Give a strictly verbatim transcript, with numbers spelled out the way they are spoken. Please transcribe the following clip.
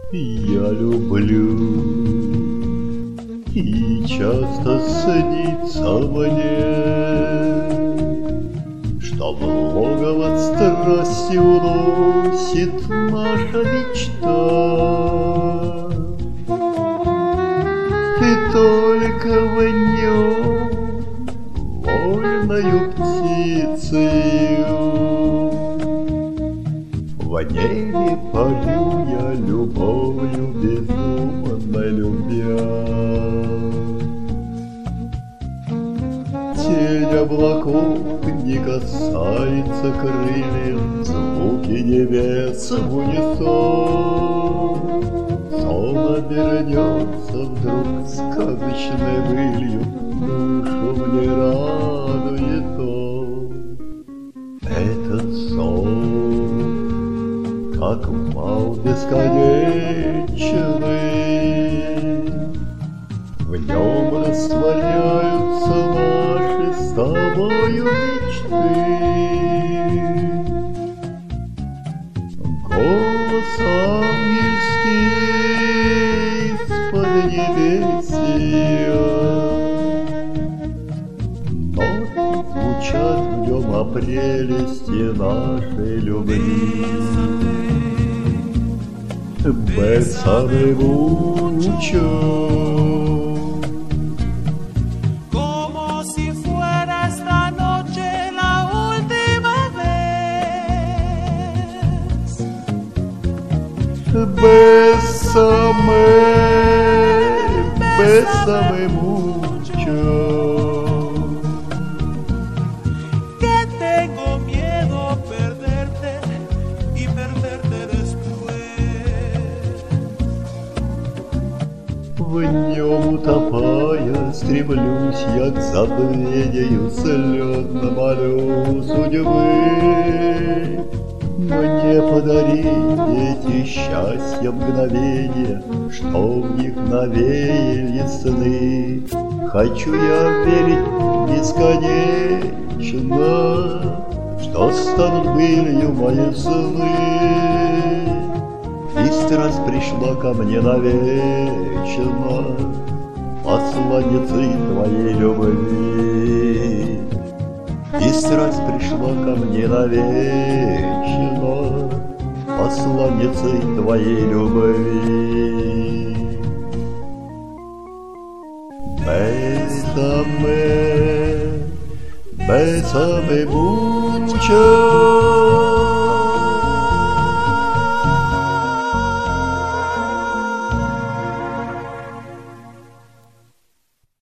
Я люблю, и часто снится мне, что в логово страсти уносит наша мечта. И только в нем вольною птицею в небе парю я любовью безумно любя. Тень облаков не касается крыльев, звуки небес в унисон. Сон обернется вдруг сказочной былью, душу мне радует он. Этот сон, как вал бесконечный, в нем растворяются наши с тобою мечты. Голос ангельский из-под небесия, ноты звучат в нем о прелести нашей любви. Bésame mucho, como si fuera esta noche la última vez. Bésame, bésame mucho, que tengo miedo perderte y perderte después. в нем утопая, стремлюсь я к забвению, слезно молю судьбы мне подарить эти счастья мгновения, что в них навеяли сны. Хочу я верить бесконечно, что станут былью мои сны. И страсть пришла ко мне навечно, посланницей твоей любви. И страсть пришла ко мне навечно, посланницей твоей любви. Bésame, bésame mucho.